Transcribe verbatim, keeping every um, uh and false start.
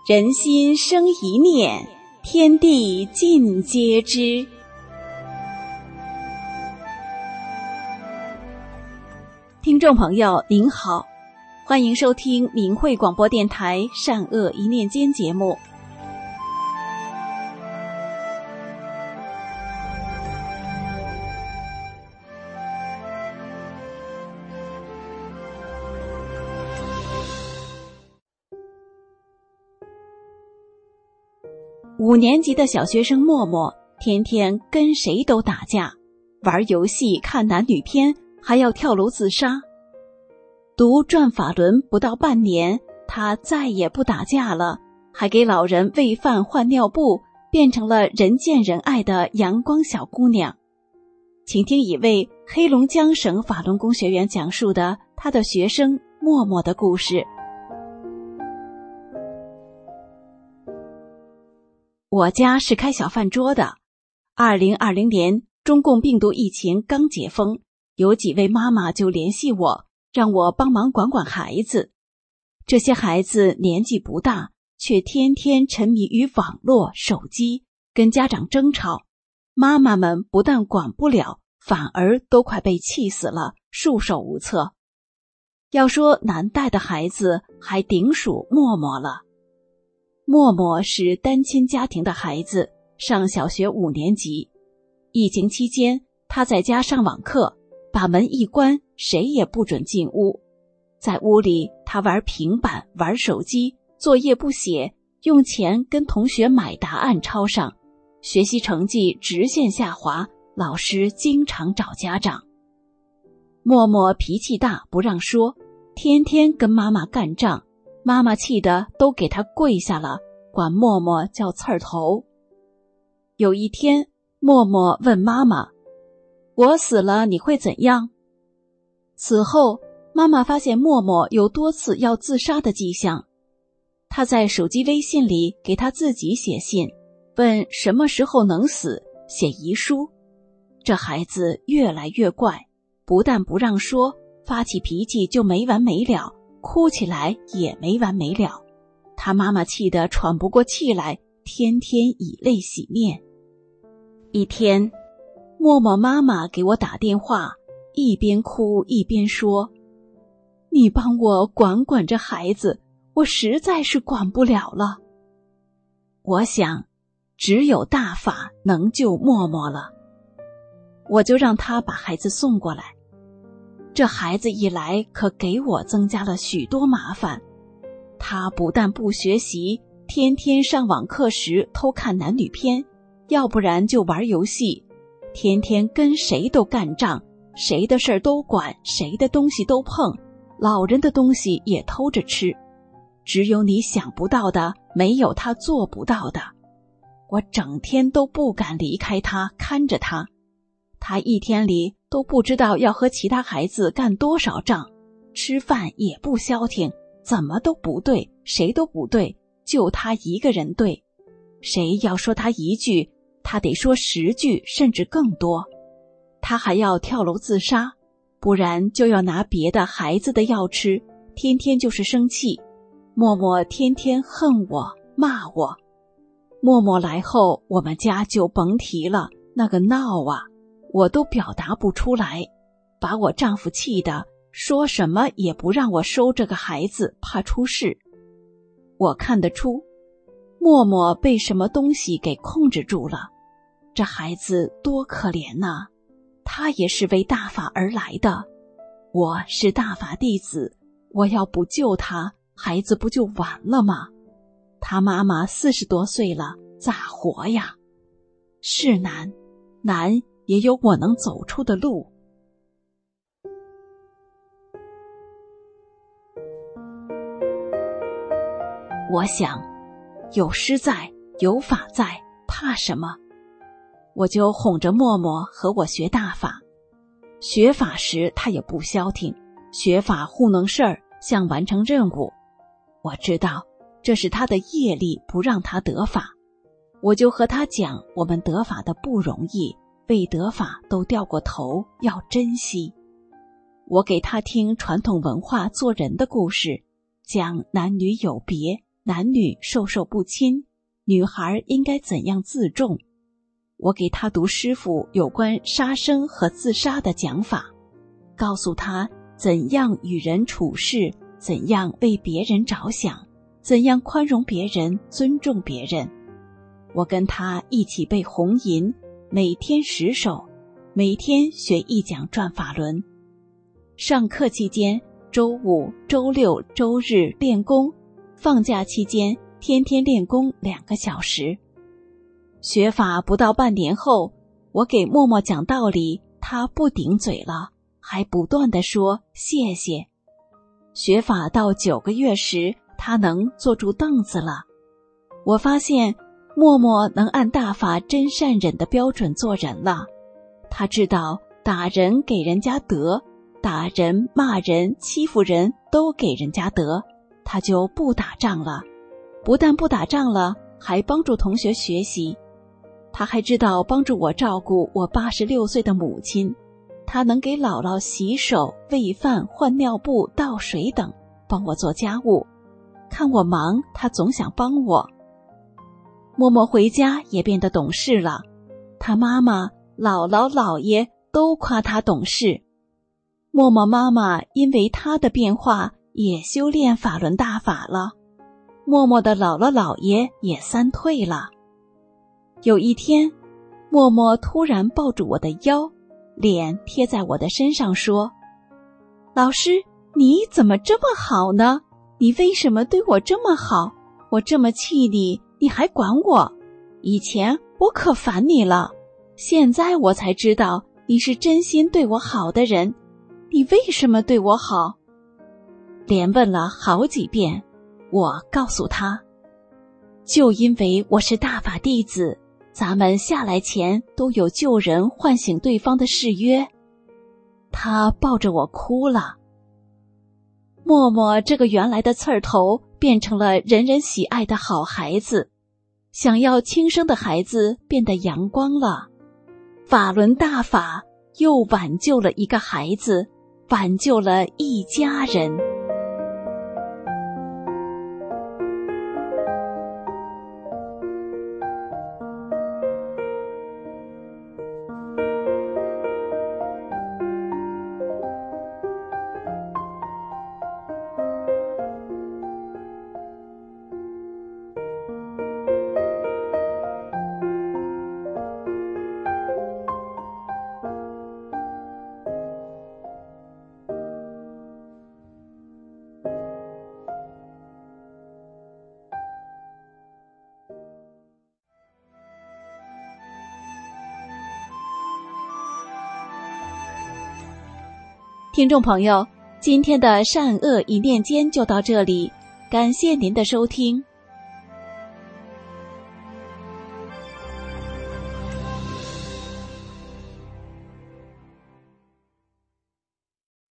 人心生一念，天地尽皆知。听众朋友您好，欢迎收听明慧广播电台善恶一念间节目。五年级的小学生默默天天跟谁都打架，玩游戏、看男女片，还要跳楼自杀。读转法轮不到半年，他再也不打架了，还给老人喂饭换尿布，变成了人见人爱的阳光小姑娘。请听一位黑龙江省法轮功学员讲述的他的学生默默的故事。我家是开小饭桌的。二零二零年中共病毒疫情刚解封，有几位妈妈就联系我，让我帮忙管管孩子。这些孩子年纪不大，却天天沉迷于网络、手机，跟家长争吵。妈妈们不但管不了，反而都快被气死了，束手无策。要说难带的孩子，还顶属默默了。默默是单亲家庭的孩子，上小学五年级。疫情期间，他在家上网课，把门一关，谁也不准进屋。在屋里，他玩平板、玩手机，作业不写，用钱跟同学买答案抄上，学习成绩直线下滑，老师经常找家长。默默脾气大，不让说，天天跟妈妈干仗，妈妈气得都给他跪下了，管默默叫刺儿头。有一天，默默问妈妈：我死了你会怎样？此后，妈妈发现默默有多次要自杀的迹象。她在手机微信里给他自己写信，问什么时候能死，写遗书。这孩子越来越怪，不但不让说，发起脾气就没完没了，哭起来也没完没了。他妈妈气得喘不过气来，天天以泪洗面。一天，默默妈妈给我打电话，一边哭一边说：你帮我管管这孩子，我实在是管不了了。我想，只有大法能救默默了。我就让他把孩子送过来。这孩子一来，可给我增加了许多麻烦。他不但不学习，天天上网课时偷看男女片，要不然就玩游戏，天天跟谁都干仗，谁的事儿都管，谁的东西都碰，老人的东西也偷着吃。只有你想不到的，没有他做不到的。我整天都不敢离开他，看着他。他一天里都不知道要和其他孩子干多少仗，吃饭也不消停，怎么都不对，谁都不对，就他一个人对。谁要说他一句，他得说十句甚至更多。他还要跳楼自杀，不然就要拿别的孩子的药吃，天天就是生气。默默天天恨我骂我。默默来后，我们家就甭提了，那个闹啊，我都表达不出来，把我丈夫气得说什么也不让我收这个孩子，怕出事。我看得出，默默被什么东西给控制住了。这孩子多可怜呐，他也是为大法而来的。我是大法弟子，我要不救他，孩子不就完了吗？他妈妈四十多岁了，咋活呀？是难，难也有我能走出的路。我想，有师在，有法在，怕什么？我就哄着默默和我学大法。学法时他也不消停，学法糊弄事儿，像完成任务。我知道这是他的业力不让他得法，我就和他讲我们得法的不容易，未得法都掉过头，要珍惜。我给他听传统文化做人的故事，讲男女有别， 男女授受不亲，女孩应该怎样自重。我给他读师傅有关杀生和自杀的讲法，告诉他怎样与人处事，怎样为别人着想，怎样宽容别人，尊重别人。我跟他一起背红吟，每天十首，每天学一讲转法轮。上课期间，周五、周六、周日练功，放假期间天天练功两个小时。学法不到半年后，我给默默讲道理，他不顶嘴了，还不断地说谢谢。学法到九个月时，他能坐住凳子了。我发现默默能按大法真善忍的标准做人了。他知道打人给人家得，打人、骂人、欺负人都给人家得，他就不打仗了。不但不打仗了，还帮助同学学习。他还知道帮助我照顾我八十六岁的母亲，他能给姥姥洗手、喂饭、换尿布、倒水等，帮我做家务。看我忙，他总想帮我。默默回家也变得懂事了，他妈妈、姥姥、姥爷都夸他懂事。默默妈妈因为他的变化也修炼法轮大法了。默默的姥姥姥爷也三退了。有一天，默默突然抱住我的腰，脸贴在我的身上说：老师，你怎么这么好呢？你为什么对我这么好？我这么气你，你还管我？以前我可烦你了，现在我才知道你是真心对我好的人。你为什么对我好？连问了好几遍，我告诉他，就因为我是大法弟子，咱们下来前都有救人唤醒对方的誓约。他抱着我哭了。默默这个原来的刺儿头变成了人人喜爱的好孩子，想要轻生的孩子变得阳光了。法轮大法又挽救了一个孩子，挽救了一家人。听众朋友，今天的善恶一念间就到这里，感谢您的收听。